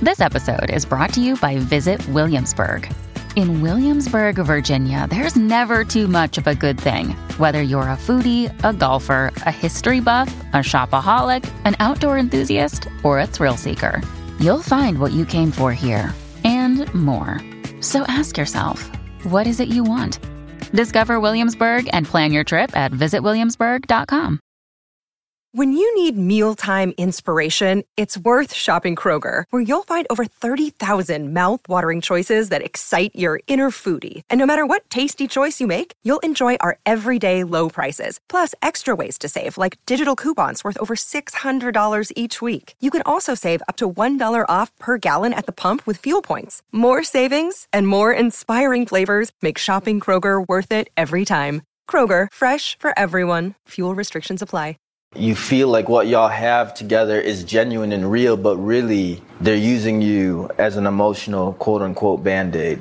This episode is brought to you by Visit Williamsburg. In Williamsburg, Virginia, there's never too much of a good thing. Whether you're a foodie, a golfer, a history buff, a shopaholic, an outdoor enthusiast, or a thrill seeker, you'll find what you came for here and more. So ask yourself, what is it you want? Discover Williamsburg and plan your trip at visitwilliamsburg.com. When you need mealtime inspiration, it's worth shopping Kroger, where you'll find over 30,000 mouth-watering choices that excite your inner foodie. And no matter what tasty choice you make, you'll enjoy our everyday low prices, plus extra ways to save, like digital coupons worth over $600 each week. You can also save up to $1 off per gallon at the pump with fuel points. More savings and more inspiring flavors make shopping Kroger worth it every time. Kroger, fresh for everyone. Fuel restrictions apply. You feel like what y'all have together is genuine and real, but really they're using you as an emotional quote-unquote Band-Aid.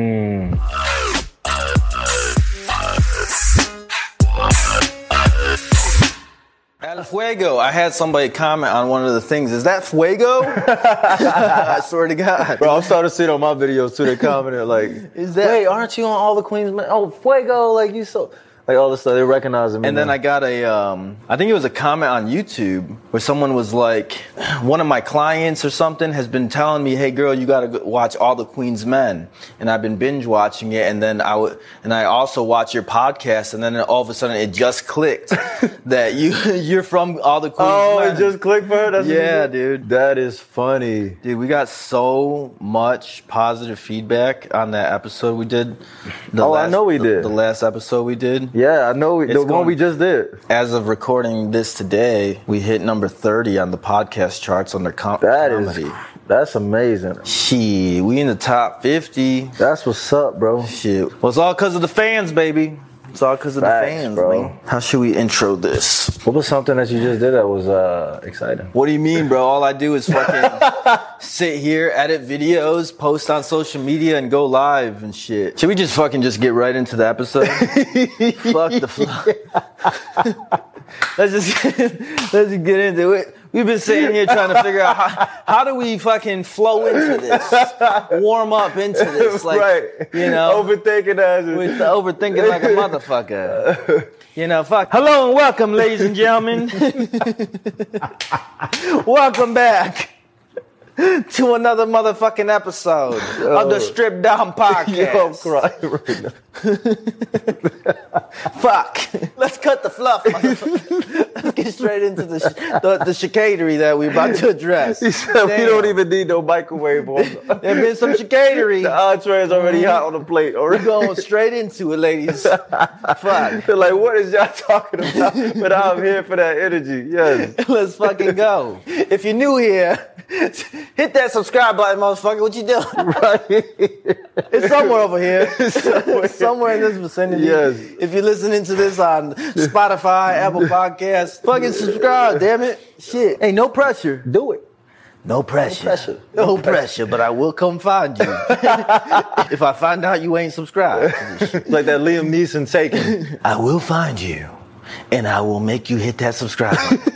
El Fuego. I had somebody comment on one of the things. Is that Fuego? I swear to God. Bro, I'm starting to see it on my videos too. They commented like, Is that? wait, aren't you on all the Queens? Oh, Fuego, like you so... Like all this stuff, they recognize me. And then I got I think it was a comment on YouTube where someone was like, one of my clients or something has been telling me, hey girl, you gotta watch All the Queen's Men. And I've been binge watching it, and then I also watch your podcast, and then all of a sudden it just clicked that you're from All the Queen's Men. Oh, it just clicked for her? That's yeah, dude. That is funny. Dude, we got so much positive feedback on that episode we did. I know we did. The last episode we did. Yeah, I know. One we just did. As of recording this today, we hit number 30 on the podcast charts under comedy. That's amazing. Shit, we in the top 50. That's what's up, bro. Shit. Well, it's all because of the fans, baby. It's all because of the fans, bro. Man. How should we intro this? What was something that you just did that was exciting? What do you mean, bro? All I do is fucking sit here, edit videos, post on social media, and go live and shit. Should we just get right into the episode? Fuck the flow. Let's just get into it. We've been sitting here trying to figure out how do we fucking flow into this, warm up into this, like, right. You know, overthinking as it. With the overthinking like a motherfucker. You know, fuck. Hello and welcome, ladies and gentlemen. Welcome back to another motherfucking episode of the Stripped Down Podcast. Yo, I'm crying right now. Fuck. Let's cut the fluff, motherfucker. Let's get straight into the chicanery that we're about to address. He said we don't even need no microwave. There's been some chicanery. The entree is already hot on the plate. We're going straight into it, ladies. Fuck. They're like, what is y'all talking about? But I'm here for that energy. Yes. Let's fucking go. If you're new here, hit that subscribe button, motherfucker. What you doing? Right. It's somewhere over here. Somewhere in this vicinity. Yes. If you're listening to this on Spotify, Apple Podcasts, fucking subscribe, damn it. Shit. Hey, no pressure. Do it. No pressure. No pressure, but I will come find you. If I find out you ain't subscribed to this shit. Like that Liam Neeson Taken. I will find you, and I will make you hit that subscribe button.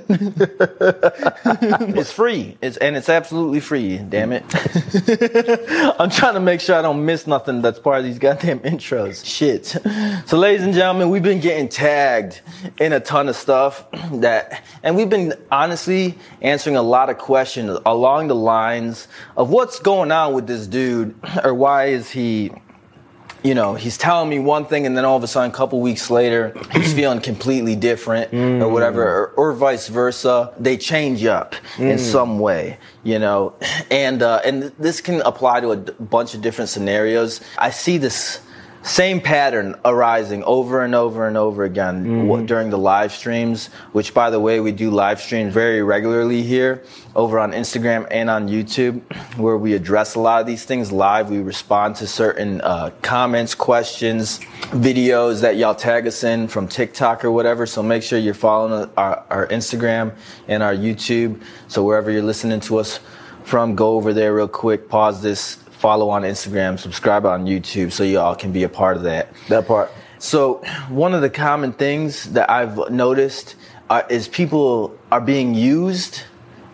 It's free. It's absolutely free, damn it. I'm trying to make sure I don't miss nothing that's part of these goddamn intros. Shit. So ladies and gentlemen, we've been getting tagged in a ton of stuff and we've been honestly answering a lot of questions along the lines of what's going on with this dude, or why is he, you know, he's telling me one thing and then all of a sudden a couple weeks later he's feeling completely different or whatever, or vice versa. They change up in some way, you know, and this can apply to a bunch of different scenarios. I see this same pattern arising over and over and over again during the live streams, which, by the way, we do live streams very regularly here over on Instagram and on YouTube, where we address a lot of these things live. We respond to certain comments, questions, videos that y'all tag us in from TikTok or whatever. So make sure you're following our Instagram and our YouTube. So wherever you're listening to us from, go over there real quick, pause this, follow on Instagram, subscribe on YouTube, so y'all can be a part of that. That part. So one of the common things that I've noticed is people are being used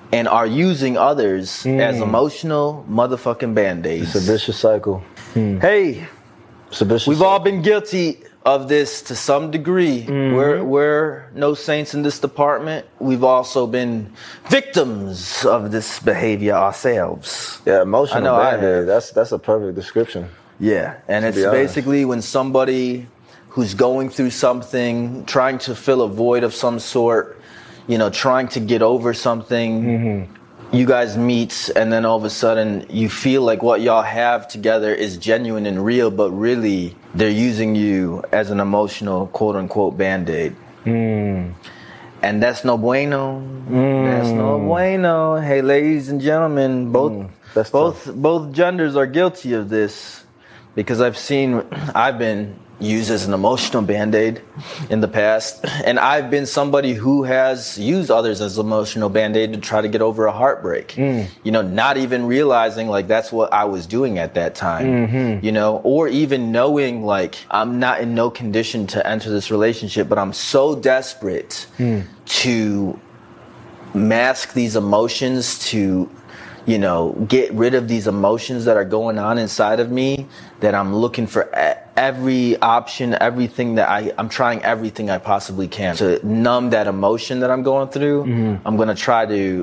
and are using others as emotional motherfucking band-aids. It's a vicious cycle. Hey, It's a vicious we've cycle. all been guilty of this to some degree. We're no saints in this department. We've also been victims of this behavior ourselves. Yeah, emotional I know I band-aid. have. That's a perfect description. Yeah, and it's be honest. basically when somebody who's going through something, trying to fill a void of some sort, trying to get over something, you guys meet, and then all of a sudden you feel like what y'all have together is genuine and real, but really they're using you as an emotional quote-unquote band-aid. And that's no bueno. That's no bueno. Hey, ladies and gentlemen, That's both genders are guilty of this, because I've been used as an emotional band-aid in the past, and I've been somebody who has used others as emotional band-aid to try to get over a heartbreak. Not even realizing like that's what I was doing at that time, or even knowing like I'm not in no condition to enter this relationship, but I'm so desperate to mask these emotions, to get rid of these emotions that are going on inside of me, that I'm looking for every option, everything that I'm trying everything I possibly can to numb that emotion that I'm going through. I'm going to try to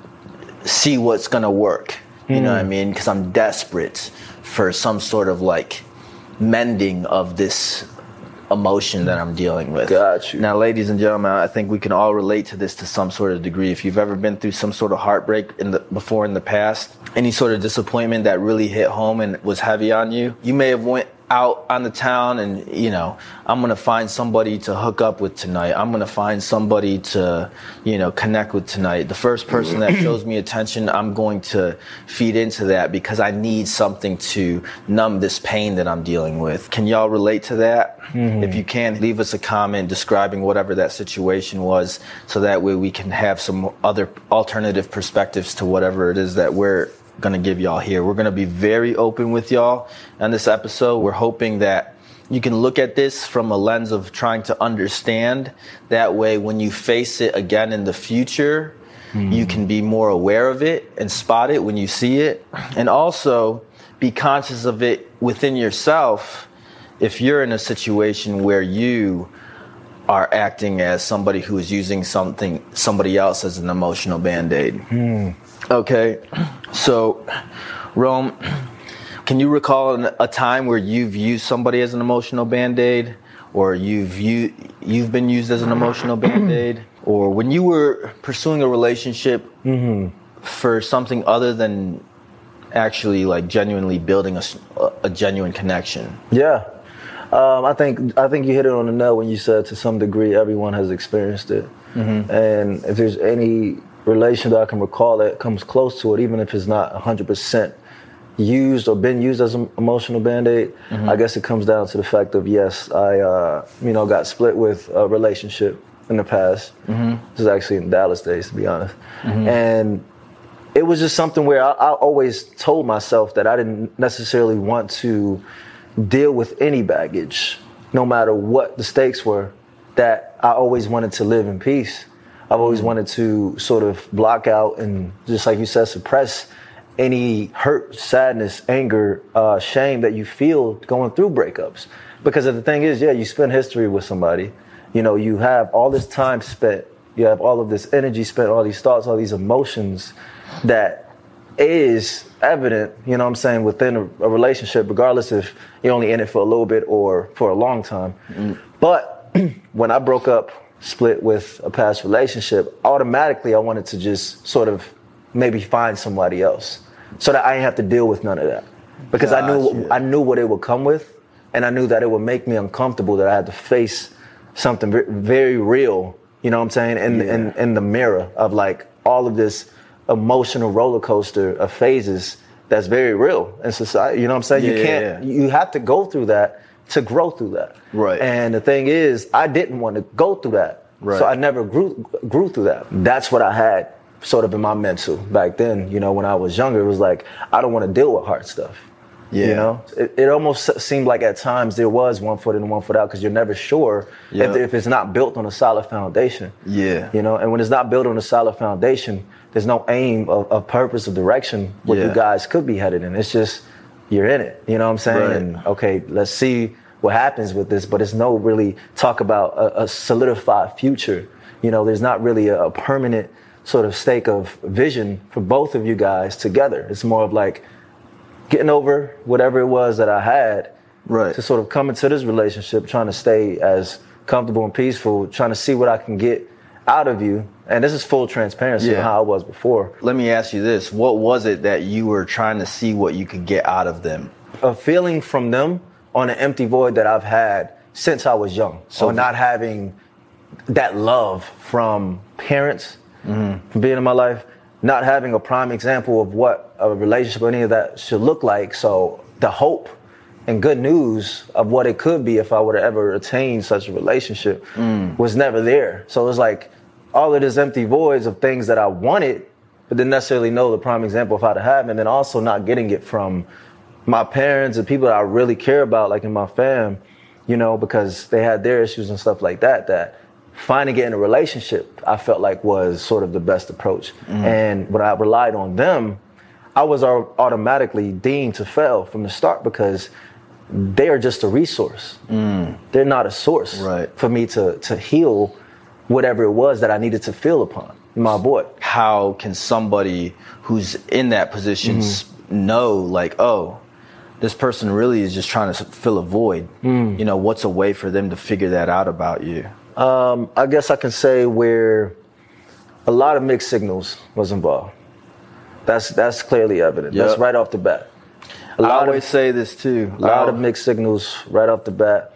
see what's going to work. You know what I mean? Because I'm desperate for some sort of like mending of this emotion that I'm dealing with. Got you. Now, ladies and gentlemen, I think we can all relate to this to some sort of degree. If you've ever been through some sort of heartbreak before in the past, any sort of disappointment that really hit home and was heavy on you, you may have went out on the town and, I'm going to find somebody to hook up with tonight. I'm going to find somebody to, connect with tonight. The first person that shows me attention, I'm going to feed into that because I need something to numb this pain that I'm dealing with. Can y'all relate to that? If you can, leave us a comment describing whatever that situation was, so that way we can have some other alternative perspectives to whatever it is that we're going to give y'all here. We're going to be very open with y'all on this episode. We're hoping that you can look at this from a lens of trying to understand. That way, when you face it again in the future, you can be more aware of it and spot it when you see it. And also be conscious of it within yourself if you're in a situation where you are acting as somebody who is using somebody else as an emotional band-aid. Okay, so Rome, can you recall a time where you've used somebody as an emotional band-aid, or you've been used as an emotional band-aid, or when you were pursuing a relationship for something other than actually like genuinely building a genuine connection? Yeah. I think you hit it on the nail when you said to some degree everyone has experienced it. And if there's any relation that I can recall that comes close to it, even if it's not 100% used or been used as an emotional band-aid, I guess it comes down to the fact of, yes, I got split with a relationship in the past. This is actually in Dallas days, to be honest. And it was just something where I always told myself that I didn't necessarily want to deal with any baggage, no matter what the stakes were, that I always wanted to live in peace. I've always wanted to sort of block out and, just like you said, suppress any hurt, sadness, anger, shame that you feel going through breakups. Because the thing is, you spend history with somebody. You have all this time spent, you have all of this energy spent, all these thoughts, all these emotions that is evident, within a relationship, regardless if you're only in it for a little bit or for a long time. But when I broke up, split with a past relationship, automatically I wanted to just sort of maybe find somebody else so that I didn't have to deal with none of that. Because I knew what it would come with, and I knew that it would make me uncomfortable, that I had to face something very real, in the mirror of like all of this emotional roller coaster of phases that's very real in society. You you have to go through that to grow through that. Right. And the thing is, I didn't want to go through that. Right. So I never grew through that. That's what I had sort of in my mental back then. When I was younger, it was like, I don't want to deal with hard stuff. Yeah. It almost seemed like at times there was one foot in and one foot out, because you're never sure if it's not built on a solid foundation. Yeah. And when it's not built on a solid foundation, there's no aim of purpose or direction what you guys could be headed in. It's just you're in it. You know what I'm saying? Right. And okay, let's see what happens with this. But it's no really talk about a solidified future. You know, there's not really a permanent sort of stake of vision for both of you guys together. It's more of like getting over whatever it was that I had to sort of come into this relationship, trying to stay as comfortable and peaceful, trying to see what I can get out of you. And this is full transparency on how I was before. Let me ask you this. What was it that you were trying to see what you could get out of them? A feeling from them on an empty void that I've had since I was young. So not having that love from parents, from being in my life, not having a prime example of what a relationship or any of that should look like. So the hope and good news of what it could be if I were to ever attain such a relationship was never there. So it was like all of these empty voids of things that I wanted, but didn't necessarily know the prime example of how to have, and then also not getting it from my parents and people that I really care about, like in my fam, you know, because they had their issues and stuff like that, that finding it in a relationship, I felt like was sort of the best approach. And when I relied on them, I was automatically deemed to fail from the start because they are just a resource. They're not a source for me to heal whatever it was that I needed to feel upon my boy. How can somebody who's in that position know, like, oh, this person really is just trying to fill a void? You know, what's a way for them to figure that out about you? I guess I can say where a lot of mixed signals was involved. That's clearly evident. That's right off the bat. I always say this too. A lot of mixed signals right off the bat.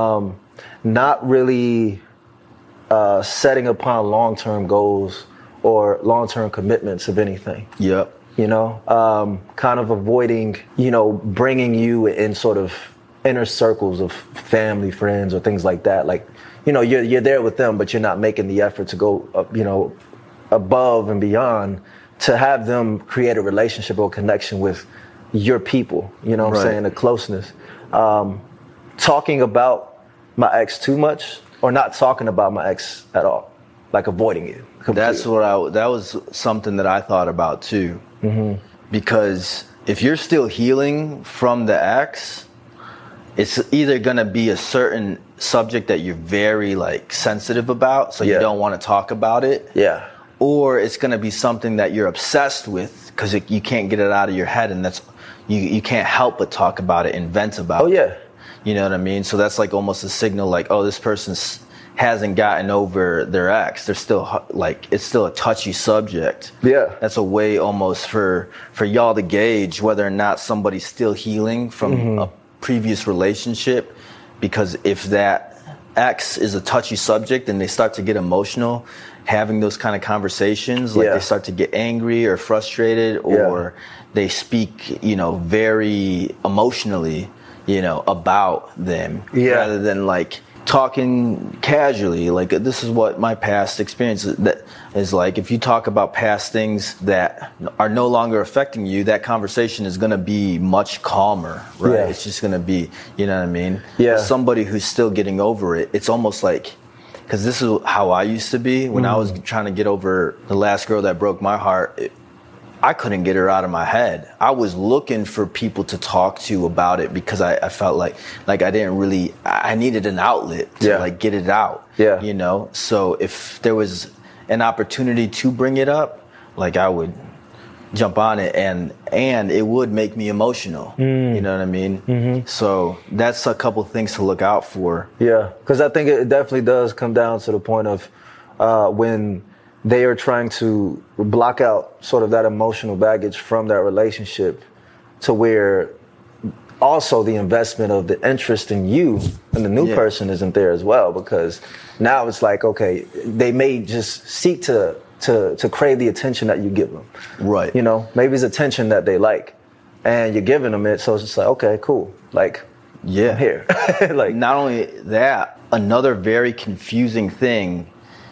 Not really setting upon long-term goals or long-term commitments of anything. Yep. You know, kind of avoiding, you know, bringing you in sort of inner circles of family, friends, or things like that. Like, you know, you're there with them, but you're not making the effort to go, you know, above and beyond to have them create a relationship or connection with your people. You know what I'm saying? The closeness. Talking about my ex too much or not talking about my ex at all, like avoiding it completely. That was something that I thought about too. Because if you're still healing from the ex, it's either going to be a certain subject that you're very like sensitive about, so you don't want to talk about it. Yeah. Or it's going to be something that you're obsessed with because you can't get it out of your head, and that's you can't help but talk about it and vent about it. Oh yeah. You know what I mean? So that's like almost a signal like, oh, this person hasn't gotten over their ex. They're still like, it's still a touchy subject. Yeah. That's a way almost for y'all to gauge whether or not somebody's still healing from a previous relationship. Because if that ex is a touchy subject and they start to get emotional, having those kind of conversations, like they start to get angry or frustrated, or they speak, you know, very emotionally, you know, about them, rather than like talking casually. Like, this is what my past experience that is like. If you talk about past things that are no longer affecting you, that conversation is going to be much calmer, right? Yeah. It's just going to be, you know what I mean? Yeah. As somebody who's still getting over it, it's almost like, because this is how I used to be when I was trying to get over the last girl that broke my heart. I couldn't get her out of my head. I was looking for people to talk to about it because I felt like I didn't really, I needed an outlet to like get it out, you know? So if there was an opportunity to bring it up, like I would jump on it, and it would make me emotional, you know what I mean? So that's a couple things to look out for. Yeah, because I think it definitely does come down to the point of when they are trying to block out sort of that emotional baggage from that relationship, to where also the investment of the interest in you and the new person isn't there as well, because now it's like, okay, they may just seek to crave the attention that you give them. Right. You know, maybe it's attention that they like and you're giving them it. So it's just like, okay, cool. Like, I'm here. Like, not only that, another very confusing thing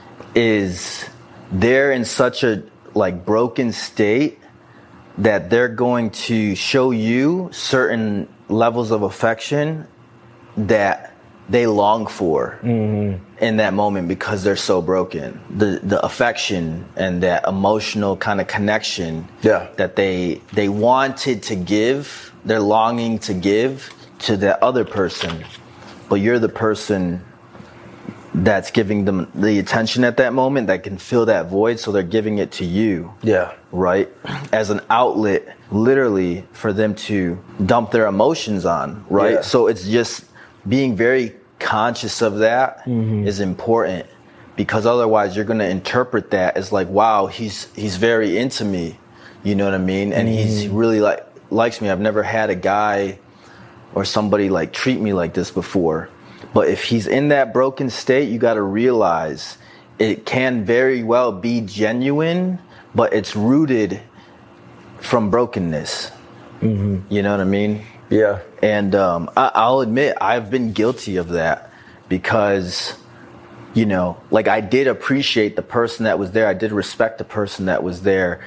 is they're in such a like broken state that they're going to show you certain levels of affection that they long for in that moment because they're so broken. The affection and that emotional kind of connection that they wanted to give, they're longing to give to that other person, but you're the person that's giving them the attention at that moment that can fill that void, so they're giving it to you. Yeah. Right? As an outlet, literally, for them to dump their emotions on, right? Yeah. So it's just being very conscious of that is important, because otherwise you're going to interpret that as like, wow, he's very into me. You know what I mean? And he's really likes me. I've never had a guy or somebody like treat me like this before. But if he's in that broken state, you got to realize it can very well be genuine, but it's rooted from brokenness. You know what I mean? Yeah. And I'll admit, I've been guilty of that because, you know, like I did appreciate the person that was there. I did respect the person that was there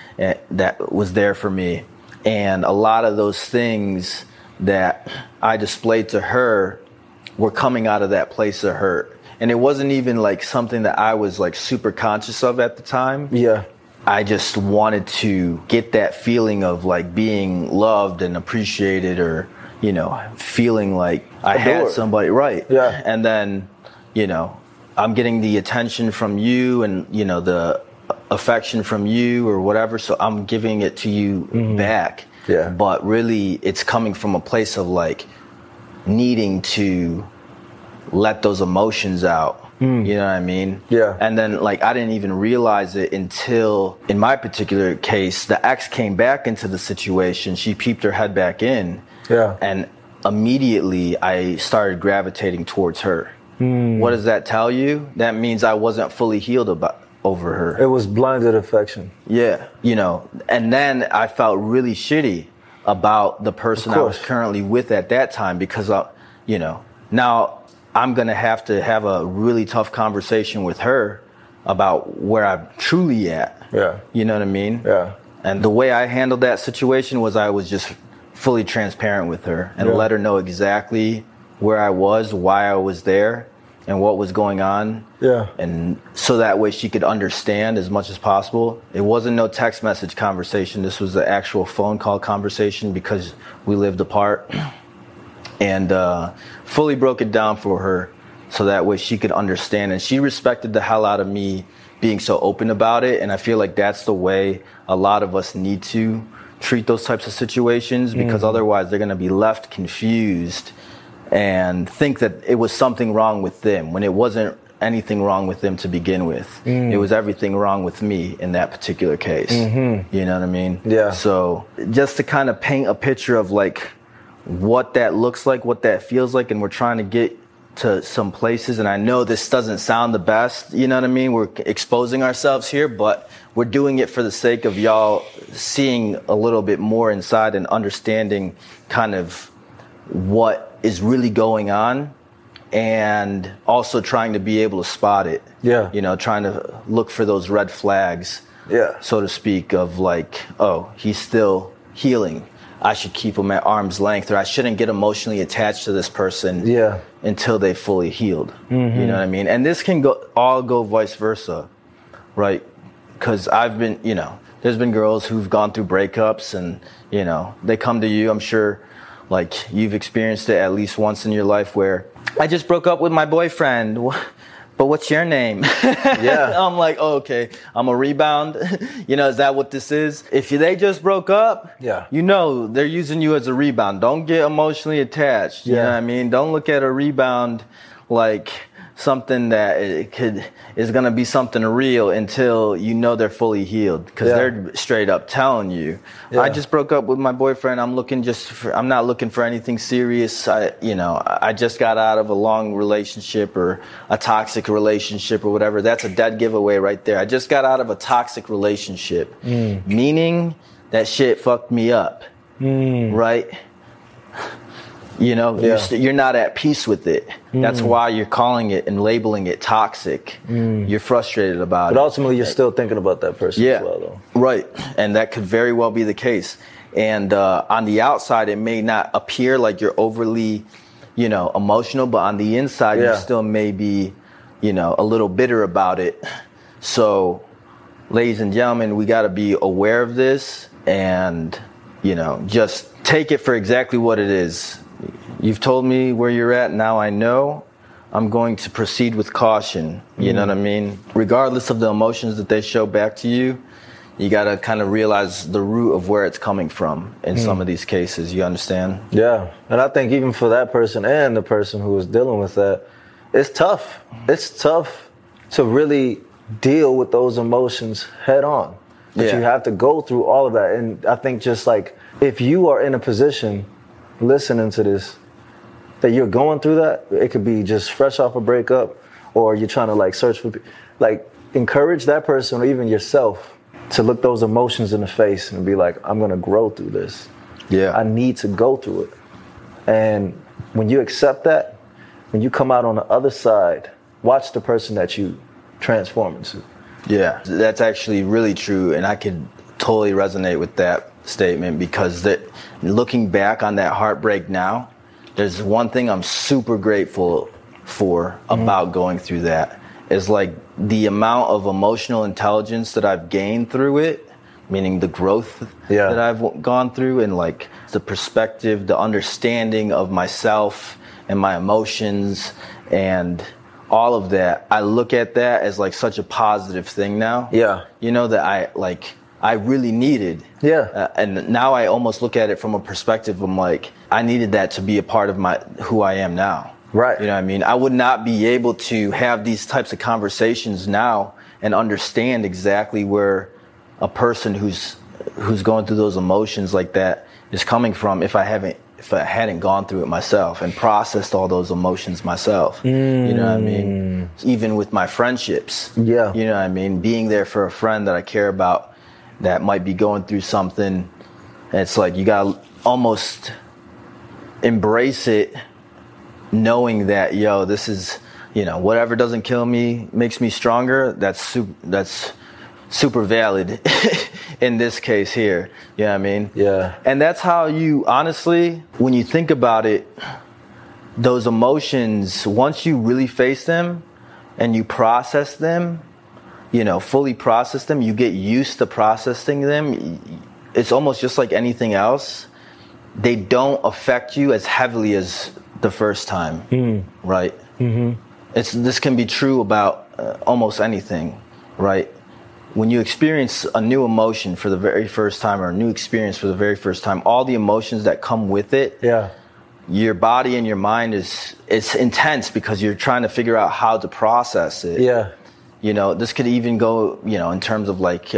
for me. And a lot of those things that I displayed to her were coming out of that place of hurt. And it wasn't even like something that I was like super conscious of at the time. Yeah. I just wanted to get that feeling of like being loved and appreciated, or, you know, feeling like I had somebody, right. Yeah. And then, you know, I'm getting the attention from you and, you know, the affection from you or whatever. So I'm giving it to you back. Yeah. But really it's coming from a place of like needing to let those emotions out. You know what I mean? Yeah. And then like I didn't even realize it until, in my particular case, the ex came back into the situation. She peeped her head back in. Yeah. And immediately I started gravitating towards her. What does that tell you? That means I wasn't fully healed over her. It was blinded affection. Yeah. You know, and then I felt really shitty about the person I was currently with at that time, because you know, now I'm going to have a really tough conversation with her about where I'm truly at. Yeah. You know what I mean? Yeah. And the way I handled that situation was I was just fully transparent with her and let her know exactly where I was, why I was there, and what was going on. Yeah. And so that way she could understand as much as possible. It wasn't no text message conversation. This was the actual phone call conversation, because we lived apart. And fully broke it down for her so that way she could understand. And she respected the hell out of me being so open about it. And I feel like that's the way a lot of us need to treat those types of situations, because otherwise they're going to be left confused and think that it was something wrong with them when it wasn't anything wrong with them to begin with. It was everything wrong with me in that particular case. You know what I mean? Yeah. So just to kind of paint a picture of like what that looks like, what that feels like, and we're trying to get to some places. And I know this doesn't sound the best, you know what I mean? We're exposing ourselves here, but we're doing it for the sake of y'all seeing a little bit more inside and understanding kind of what is really going on, and also trying to be able to spot it. Yeah. You know, trying to look for those red flags, so to speak, of like, oh, he's still healing. I should keep him at arm's length, or I shouldn't get emotionally attached to this person until they fully healed. You know what I mean? And this can go vice versa, right? Because I've been, you know, there's been girls who've gone through breakups, and, you know, they come to you, I'm sure, like you've experienced it at least once in your life, where I just broke up with my boyfriend, but what's your name? I'm like, oh, okay, I'm a rebound. You know, is that what this is? If they just broke up, you know, they're using you as a rebound. Don't get emotionally attached. You know what I mean? Don't look at a rebound like something that is going to be something real until you know they're fully healed, because they're straight up telling you, I just broke up with my boyfriend. I'm not looking for anything serious. I just got out of a long relationship or a toxic relationship or whatever. That's a dead giveaway right there. I just got out of a toxic relationship, meaning that shit fucked me up, right? You know, you're not at peace with it. That's why you're calling it and labeling it toxic. You're frustrated about it. But ultimately, you're still thinking about that person as well, though. Right. And that could very well be the case. And on the outside, it may not appear like you're overly, emotional, but on the inside, you still may be, a little bitter about it. So, ladies and gentlemen, we got to be aware of this and, just take it for exactly what it is. You've told me where you're at. Now I know. I'm going to proceed with caution. You know what I mean? Regardless of the emotions that they show back to you, you got to kind of realize the root of where it's coming from in some of these cases. You understand? Yeah. And I think even for that person and the person who is dealing with that, it's tough. It's tough to really deal with those emotions head on. But you have to go through all of that. And I think just like if you are in a position listening to this, that you're going through that, it could be just fresh off a breakup, or you're trying to like search for, like encourage that person or even yourself to look those emotions in the face and be like, I'm going to grow through this. Yeah. I need to go through it. And when you accept that, when you come out on the other side, watch the person that you transform into. Yeah, that's actually really true. And I could totally resonate with that statement because looking back on that heartbreak now, there's one thing I'm super grateful for about going through that is like the amount of emotional intelligence that I've gained through it, meaning the growth that I've gone through and like the perspective, the understanding of myself and my emotions and all of that. I look at that as like such a positive thing now. Yeah. That I really needed. Yeah. And now I almost look at it from a perspective of like, I needed that to be a part of who I am now. Right. You know what I mean? I would not be able to have these types of conversations now and understand exactly where a person who's going through those emotions like that is coming from if I hadn't gone through it myself and processed all those emotions myself. You know what I mean? Even with my friendships. Yeah. You know what I mean? Being there for a friend that I care about that might be going through something. And it's like you gotta almost embrace it, knowing that, this is, whatever doesn't kill me makes me stronger. That's super valid in this case here. You know what I mean? Yeah. And that's how you, honestly, when you think about it, those emotions, once you really face them and you process them, fully process them, you get used to processing them. It's almost just like anything else. They don't affect you as heavily as the first time, right? Mm-hmm. This can be true about almost anything, right? When you experience a new emotion for the very first time or a new experience for the very first time, all the emotions that come with it, your body and your mind it's intense because you're trying to figure out how to process it. Yeah. This could even go, in terms of like,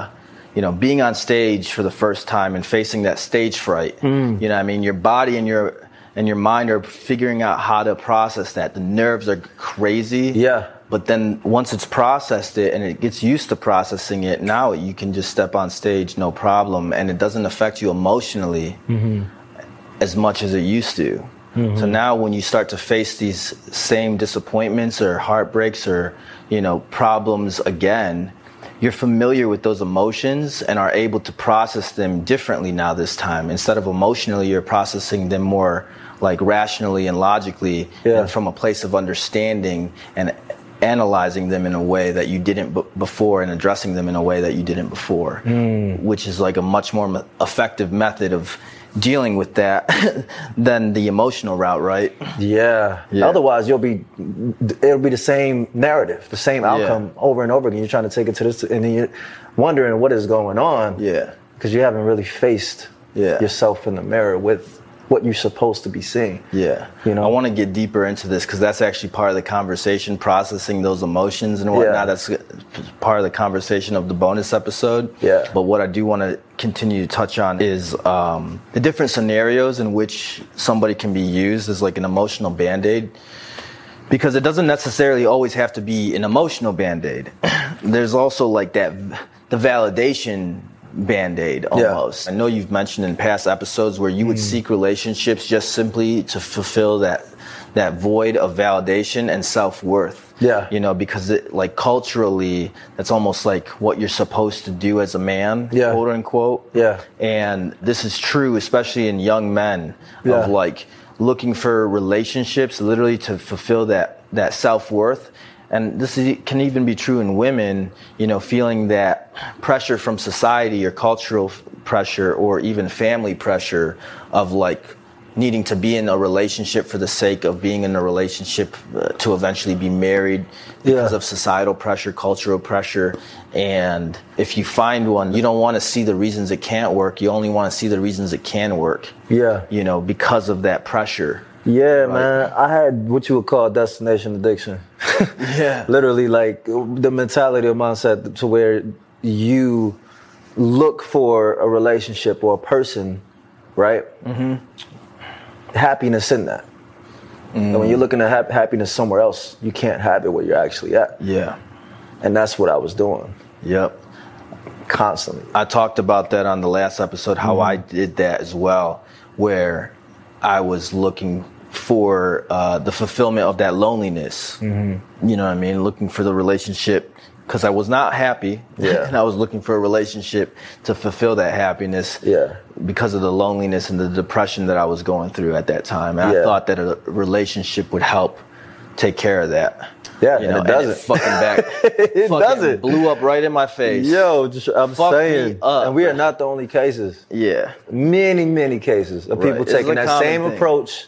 being on stage for the first time and facing that stage fright. You know what I mean? Your body and your mind are figuring out how to process that. The nerves are crazy. Yeah. But then once it's processed it and it gets used to processing it, now you can just step on stage, no problem. And it doesn't affect you emotionally as much as it used to. So now when you start to face these same disappointments or heartbreaks or, problems again, you're familiar with those emotions and are able to process them differently now this time. Instead of emotionally, you're processing them more like rationally and logically and from a place of understanding and analyzing them in a way that you didn't before and addressing them in a way that you didn't before, which is like a much more effective method of dealing with that than the emotional route, right? Yeah. Otherwise, it'll be the same narrative, the same outcome over and over again. You're trying to take it to this, and then you're wondering what is going on. Yeah. Because you haven't really faced yourself in the mirror with what you're supposed to be seeing. Yeah. I want to get deeper into this because that's actually part of the conversation, processing those emotions and whatnot. That's part of the conversation of the bonus episode. Yeah. But what I do want to continue to touch on is the different scenarios in which somebody can be used as like an emotional Band-Aid. Because it doesn't necessarily always have to be an emotional Band-Aid. There's also like the validation Band-Aid almost. I know you've mentioned in past episodes where you would seek relationships just simply to fulfill that void of validation and self-worth. Yeah. Because like culturally, that's almost like what you're supposed to do as a man, quote unquote. Yeah. And this is true, especially in young men, of like looking for relationships literally to fulfill that self-worth. And can even be true in women, you know, feeling that pressure from society or cultural pressure or even family pressure of like needing to be in a relationship for the sake of being in a relationship to eventually be married because of societal pressure, cultural pressure. And if you find one, you don't want to see the reasons it can't work. You only want to see the reasons it can work. Yeah. You know, because of that pressure. Yeah, right? Man. I had what you would call destination addiction. Yeah. Literally, like, the mentality or mindset to where you look for a relationship or a person, right? Mm-hmm. Happiness in that. And when you're looking at happiness somewhere else, you can't have it where you're actually at. Yeah. And that's what I was doing. Yep. Constantly. I talked about that on the last episode, how I did that as well, where I was looking for the fulfillment of that loneliness. Mm-hmm. You know what I mean? Looking for the relationship because I was not happy. Yeah. And I was looking for a relationship to fulfill that happiness. Yeah. Because of the loneliness and the depression that I was going through at that time. And I thought that a relationship would help take care of that. Yeah, you know, and it doesn't. And it fucking back. It doesn't. Blew up right in my face. Yo, I'm saying. And we are not the only cases. Yeah. Many, many cases of people taking that same approach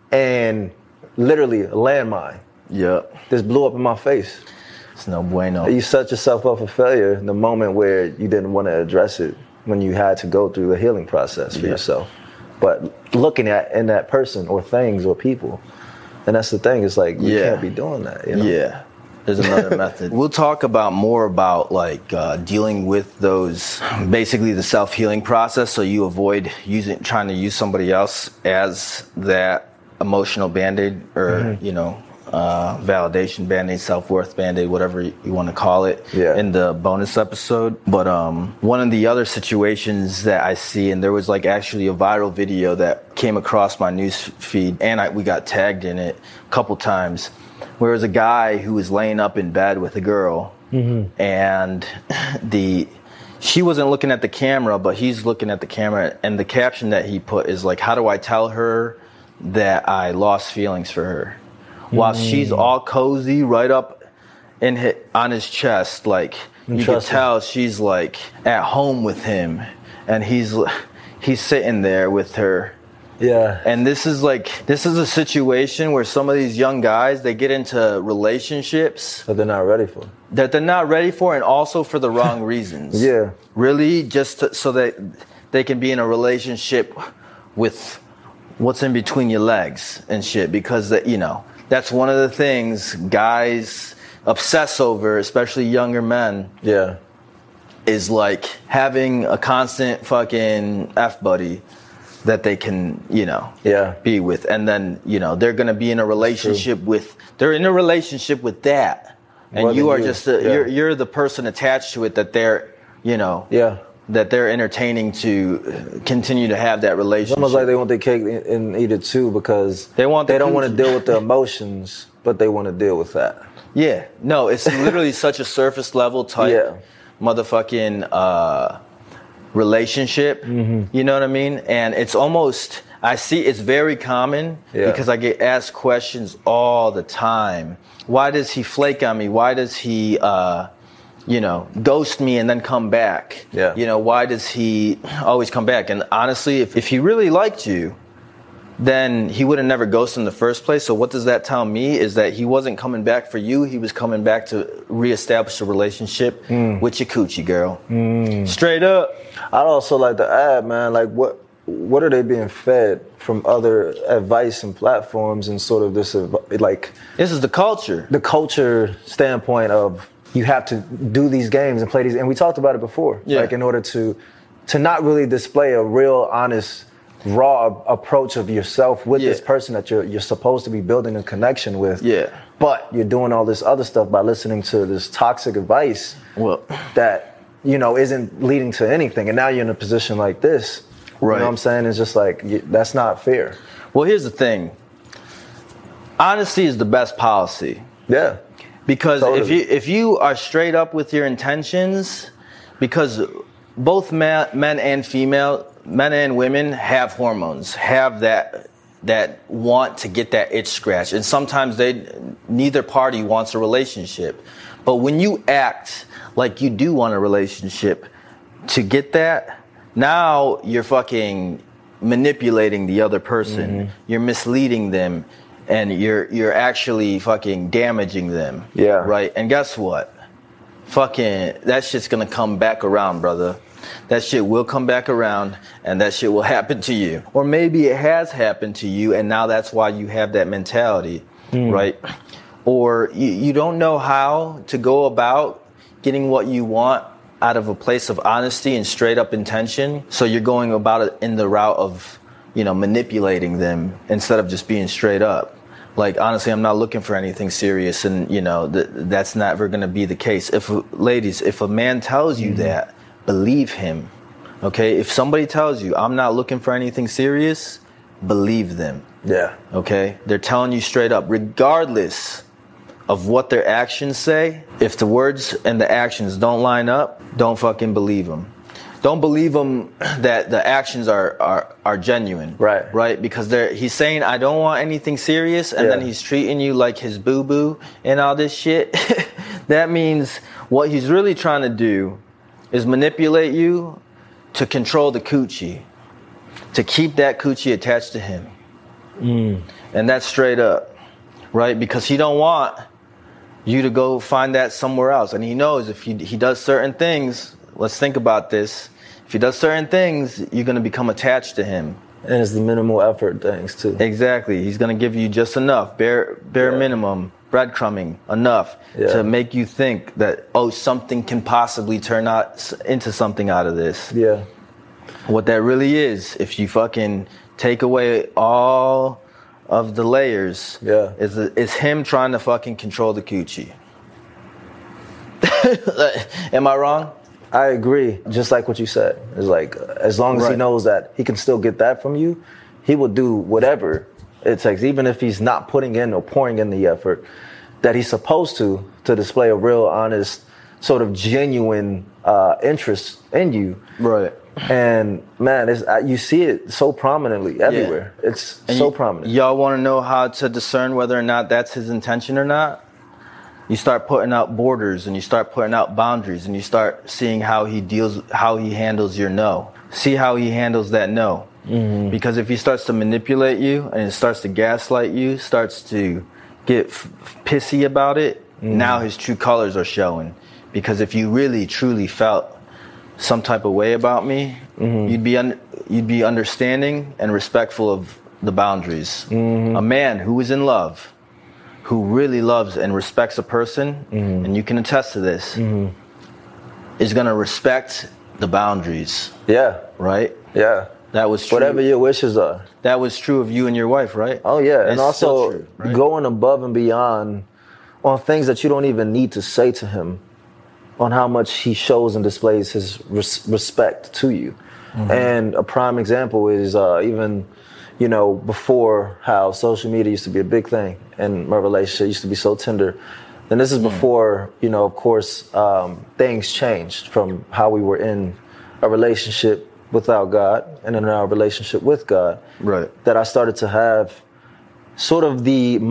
and literally a landmine. Yep. Just blew up in my face. It's no bueno. You set yourself up for failure in the moment where you didn't want to address it when you had to go through a healing process for yourself. But looking at in that person or things or people. And that's the thing. It's like, you can't be doing that. You know? Yeah. There's another method. We'll talk more about like dealing with those, basically the self-healing process. So you avoid trying to use somebody else as that emotional Band-Aid or, you know, validation Band-Aid, self-worth Band-Aid, whatever you want to call it, in the bonus episode. But one of the other situations that I see, and there was like actually a viral video that came across my news feed, and we got tagged in it a couple times, where it was a guy who was laying up in bed with a girl, and she wasn't looking at the camera, but he's looking at the camera, and the caption that he put is like, "How do I tell her that I lost feelings for her?" While she's all cozy right up on his chest, like you can tell she's like at home with him, and he's sitting there with her. Yeah. And this is a situation where some of these young guys, they get into relationships that they're not ready for. And also for the wrong reasons. Yeah. Really, just so that they can be in a relationship with what's in between your legs and shit, because you know. That's one of the things guys obsess over, especially younger men. Yeah. Is like having a constant fucking F-buddy that they can, you know, be with. And then, you know, they're going to be in a relationship they're in a relationship with that. And you are just, you're the person attached to it that they're, you know. Yeah. That they're entertaining to continue to have that relationship. It's almost like they want their cake and eat it too, because they don't want to deal with the emotions, but they want to deal with that. Yeah. No, it's literally such a surface level type motherfucking relationship. Mm-hmm. You know what I mean? And it's almost, it's very common because I get asked questions all the time. Why does he flake on me? Why does he, you know, ghost me and then come back? Yeah. You know, why does he always come back? And honestly, if he really liked you, then he would have never ghosted in the first place. So what does that tell me is that he wasn't coming back for you. He was coming back to reestablish a relationship with your coochie girl. Straight up. I'd also like to add, man, like what are they being fed from other advice and platforms and sort of this, like... This is the culture. The culture standpoint of... You have to do these games and play these, and we talked about it before. Yeah. Like in order to not really display a real, honest, raw approach of yourself with this person that you're supposed to be building a connection with. Yeah. But you're doing all this other stuff by listening to this toxic advice that, you know, isn't leading to anything. And now you're in a position like this. Right. You know what I'm saying? It's just like, that's not fair. Well, here's the thing. Honesty is the best policy. Yeah. Because if you are straight up with your intentions, because both men and women have hormones, have that that want to get that itch scratched. And sometimes neither party wants a relationship. But when you act like you do want a relationship to get that, now you're fucking manipulating the other person. Mm-hmm. You're misleading them, and you're actually fucking damaging them. Yeah. Right? And guess what? Fucking that shit's gonna come back around, brother. That shit will come back around, and that shit will happen to you. Or maybe it has happened to you, and now that's why you have that mentality, right? Or you don't know how to go about getting what you want out of a place of honesty and straight up intention. So you're going about it in the route of, manipulating them instead of just being straight up. Like, honestly, I'm not looking for anything serious, and, that's never going to be the case. Ladies, if a man tells you that, believe him, okay? If somebody tells you, I'm not looking for anything serious, believe them. Yeah. Okay? They're telling you straight up, regardless of what their actions say. If the words and the actions don't line up, don't fucking believe them. Don't believe them that the actions are genuine. Right. Right? Because he's saying, I don't want anything serious, and then he's treating you like his boo-boo and all this shit. That means what he's really trying to do is manipulate you to control the coochie, to keep that coochie attached to him. And that's straight up, right? Because he don't want you to go find that somewhere else. And he knows if he does certain things, let's think about this. If he does certain things, you're going to become attached to him. And it's the minimal effort things too. Exactly. He's going to give you just enough, bare minimum, breadcrumbing, enough to make you think that, something can possibly turn out into something out of this. Yeah. What that really is, if you fucking take away all of the layers, is him trying to fucking control the coochie. Am I wrong? I agree. Just like what you said. It's like, as long as he knows that he can still get that from you, he will do whatever it takes, even if he's not putting in or pouring in the effort that he's supposed to display a real, honest, sort of genuine interest in you. Right. And man, you see it so prominently everywhere. Yeah. It's so prominent. Y'all want to know how to discern whether or not that's his intention or not? You start putting out borders, and you start putting out boundaries, and you start seeing how he handles your no. See how he handles that no. Mm-hmm. Because if he starts to manipulate you and it starts to gaslight you, starts to get pissy about it, now his true colors are showing. Because if you really truly felt some type of way about me, you'd be understanding and respectful of the boundaries. A man who is in love, who really loves and respects a person, and you can attest to this, is going to respect the boundaries. Yeah. Right? Yeah. That was true. Whatever your wishes are. That was true of you and your wife, right? Oh, yeah. It's and also true, right? Going above and beyond on things that you don't even need to say to him, on how much he shows and displays his respect to you. And a prime example is even, before how social media used to be a big thing and my relationship used to be so tender. And this is before, of course, things changed from how we were in a relationship without God and in our relationship with God. Right. That I started to have sort of the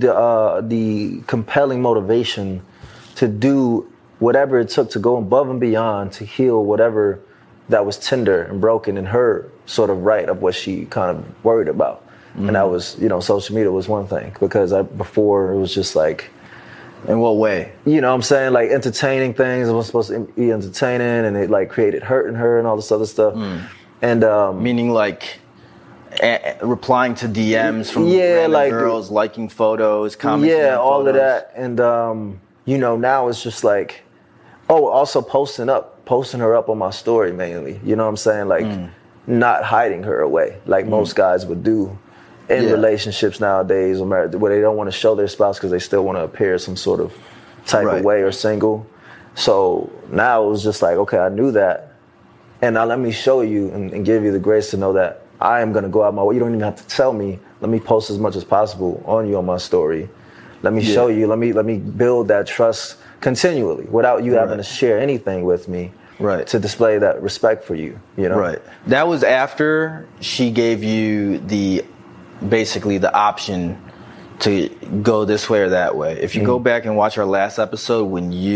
compelling motivation to do whatever it took to go above and beyond to heal whatever that was tender and broken in her sort of right of what she kind of worried about. And that was, social media was one thing because before it was just like, in what way? You know what I'm saying? Like entertaining things. It was supposed to be entertaining and it like created hurt in her and all this other stuff. And meaning like replying to DMs from random girls, liking photos, commenting on all photos. of that. And now it's just like, also posting her up on my story mainly. You know what I'm saying? Like not hiding her away like most guys would do in relationships nowadays or married, where they don't want to show their spouse because they still want to appear some sort of type of way or single. So now it was just like, okay, I knew that. And now let me show you and give you the grace to know that I am going to go out my way. You don't even have to tell me. Let me post as much as possible on you on my story. Let me show you. Let me build that trust continually without you having to share anything with me. Right. To display that respect for you, Right. That was after she gave you the basically the option to go this way or that way. If you go back and watch our last episode,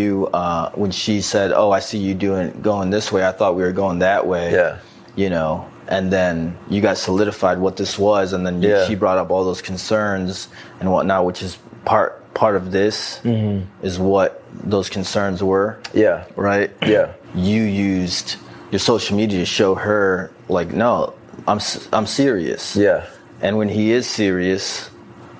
when she said, "Oh, I see you going this way. I thought we were going that way." Yeah. You know, and then you guys solidified what this was, and then she brought up all those concerns and whatnot, which is part of this is what those concerns were. Yeah. Right. Yeah. You used your social media to show her, like, no, I'm serious. Yeah. And when he is serious,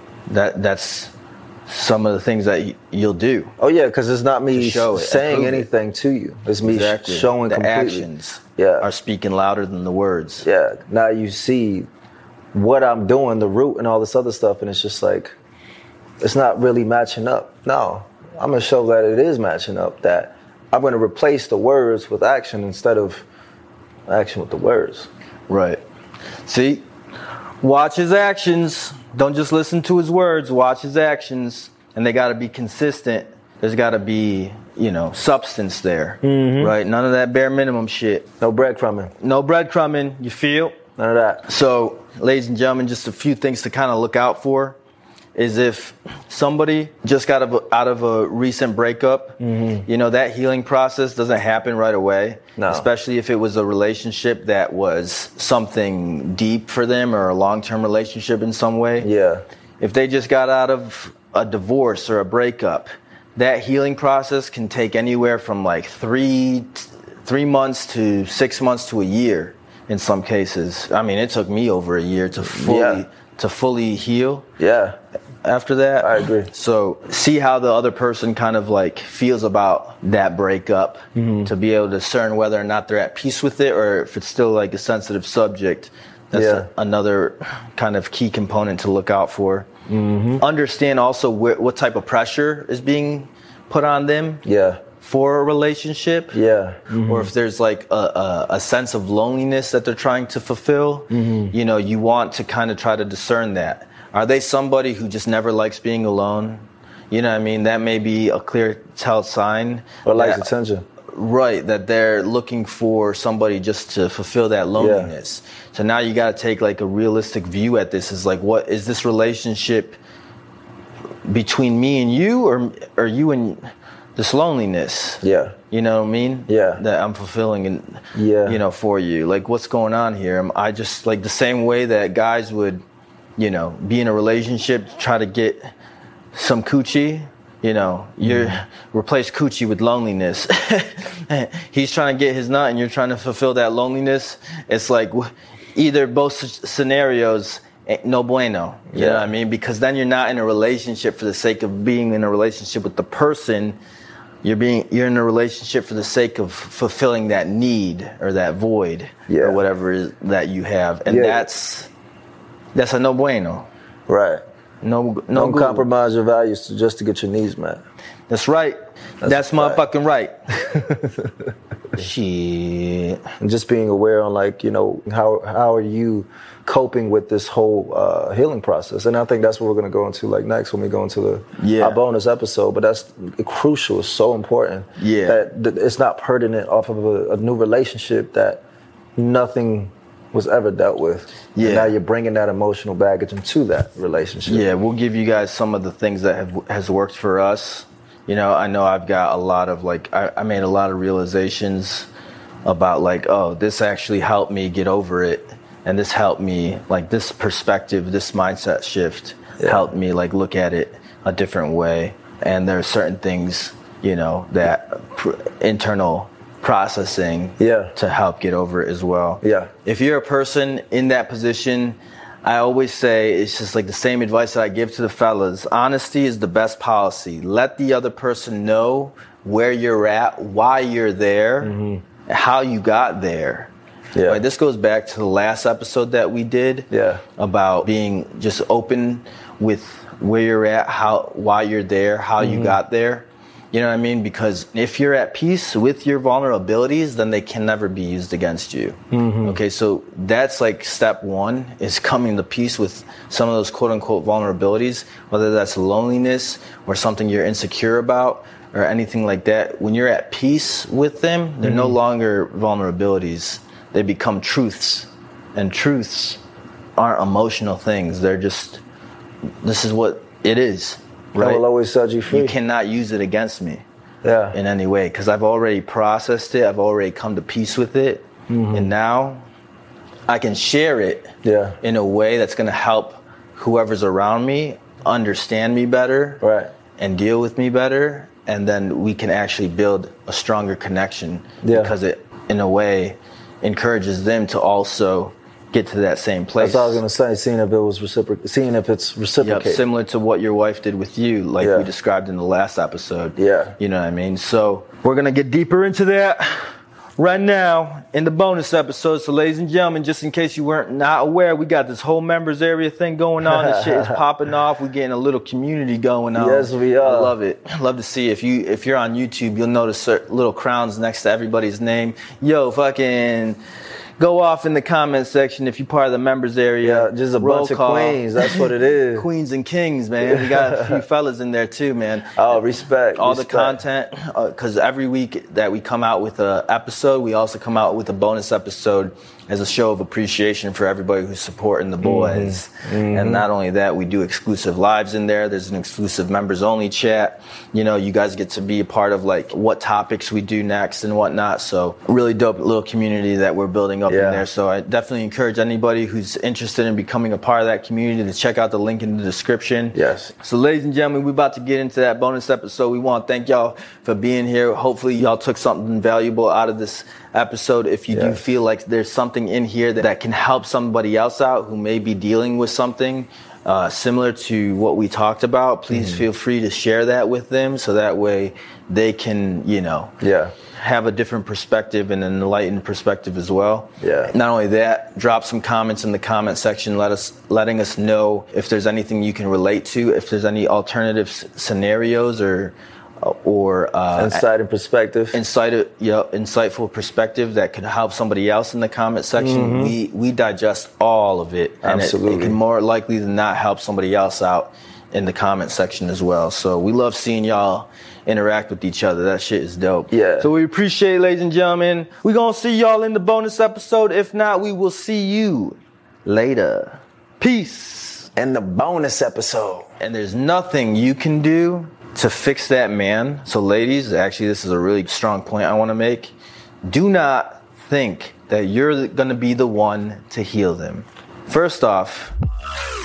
that's some of the things that you'll do. Oh yeah, because it's not me saying anything to you. It's me showing the completely. actions are speaking louder than the words. Yeah. Now you see what I'm doing, the root and all this other stuff, and it's just like, it's not really matching up. No, I'm gonna show that it is matching up. That I'm gonna replace the words with action instead of action with the words. Right. See, watch his actions. Don't just listen to his words. Watch his actions, and they got to be consistent. There's got to be, substance there, right? None of that bare minimum shit. No breadcrumbing. No breadcrumbing. You feel? None of that. So, ladies and gentlemen, just a few things to kind of look out for is if somebody just got out of a recent breakup, that healing process doesn't happen right away. No. Especially if it was a relationship that was something deep for them or a long-term relationship in some way. Yeah. If they just got out of a divorce or a breakup, that healing process can take anywhere from like 3 months to 6 months to a year in some cases. I mean, it took me over a year to fully heal. Yeah. After that, I agree. So see how the other person kind of like feels about that breakup to be able to discern whether or not they're at peace with it or if it's still like a sensitive subject. That's another kind of key component to look out for. Understand also what type of pressure is being put on them. Yeah. For a relationship. Yeah. Or if there's like a sense of loneliness that they're trying to fulfill, you want to kind of try to discern that. Are they somebody who just never likes being alone? You know what I mean? That may be a clear tell sign. Or likes attention. Right, that they're looking for somebody just to fulfill that loneliness. Yeah. So now you got to take like a realistic view at this. Is like, what is this relationship between me and you, or you and this loneliness? Yeah. You know what I mean? Yeah. That I'm fulfilling and for you. Like, what's going on here? Am I just like the same way that guys would, be in a relationship, try to get some coochie? You replace coochie with loneliness. He's trying to get his nut and you're trying to fulfill that loneliness. It's like either both scenarios, no bueno. You know what I mean? Because then you're not in a relationship for the sake of being in a relationship with the person. You're in a relationship for the sake of fulfilling that need or that void or whatever it is that you have. And that's a no bueno. Right. No Don't compromise your values just to get your needs met. That's right. That's motherfucking right. Shit. And just being aware on how are you coping with this whole healing process? And I think that's what we're going to go into next when we go into our bonus episode. But that's crucial. It's so important. Yeah. That it's not pertinent off of a new relationship that nothing was ever dealt with. Yeah. And now you're bringing that emotional baggage into that relationship. Yeah, we'll give you guys some of the things that has worked for us. I know I've got a lot of I made a lot of realizations about this actually helped me get over it. And this helped me, this perspective, this mindset shift helped me look at it a different way. And there are certain things, that internal processing to help get over it as well. Yeah. If you're a person in that position, I always say it's just the same advice that I give to the fellas. Honesty is the best policy. Let the other person know where you're at, why you're there, how you got there. Yeah. This goes back to the last episode that we did about being just open with where you're at, why you're there, how you got there. You know what I mean? Because if you're at peace with your vulnerabilities, then they can never be used against you. Okay, so that's step one, is coming to peace with some of those quote unquote vulnerabilities, whether that's loneliness or something you're insecure about or anything like that. When you're at peace with them, they're no longer vulnerabilities. They become truths. And truths aren't emotional things. They're just, this is what it is, right? I will always set you free. You cannot use it against me in any way, because I've already processed it. I've already come to peace with it. And now I can share it in a way that's going to help whoever's around me understand me better and deal with me better. And then we can actually build a stronger connection because it, in a way, encourages them to also get to that same place. That's what I was going to say, seeing if it's reciprocated. Yep, similar to what your wife did with you, like we described in the last episode. Yeah. You know what I mean? So we're going to get deeper into that right now in the bonus episode. So ladies and gentlemen, just in case you weren't not aware, we got this whole members area thing going on. This shit is popping off. We're getting a little community going on. Yes, we are. I love it. Love to see. If you're on YouTube, you'll notice little crowns next to everybody's name. Yo, fucking go off in the comment section if you're part of the members area. Yeah, just a bunch of queens. That's what it is. Queens and kings, man. We got a few fellas in there too, man. Oh, respect. All the content, because every week that we come out with an episode, we also come out with a bonus episode as a show of appreciation for everybody who's supporting the boys. And not only that, we do exclusive lives in there. There's an exclusive members only chat. You know, you guys get to be a part of like what topics we do next and whatnot. So really dope little community that we're building up in there. So I definitely encourage anybody who's interested in becoming a part of that community to check out the link in the description. Yes. So ladies and gentlemen, we're about to get into that bonus episode. We want to thank y'all for being here. Hopefully y'all took something valuable out of this episode. If you do feel like there's something in here that can help somebody else out who may be dealing with something similar to what we talked about, please feel free to share that with them so that way they can, you know, have a different perspective and an enlightened perspective as well. Yeah. Not only that, drop some comments in the comment section, letting us know if there's anything you can relate to, if there's any alternative scenarios or insight and perspective, insightful perspective that could help somebody else in the comment section. We digest all of it, and it can more likely than not help somebody else out in the comment section as well. So we love seeing y'all interact with each other. That shit is dope. Yeah. So we appreciate it, ladies and gentlemen. We're gonna see y'all in the bonus episode. If not, we will see you later. Peace. In the bonus episode. And there's nothing you can do to fix that man. So ladies, actually this is a really strong point I want to make. Do not think that you're going to be the one to heal them. First off,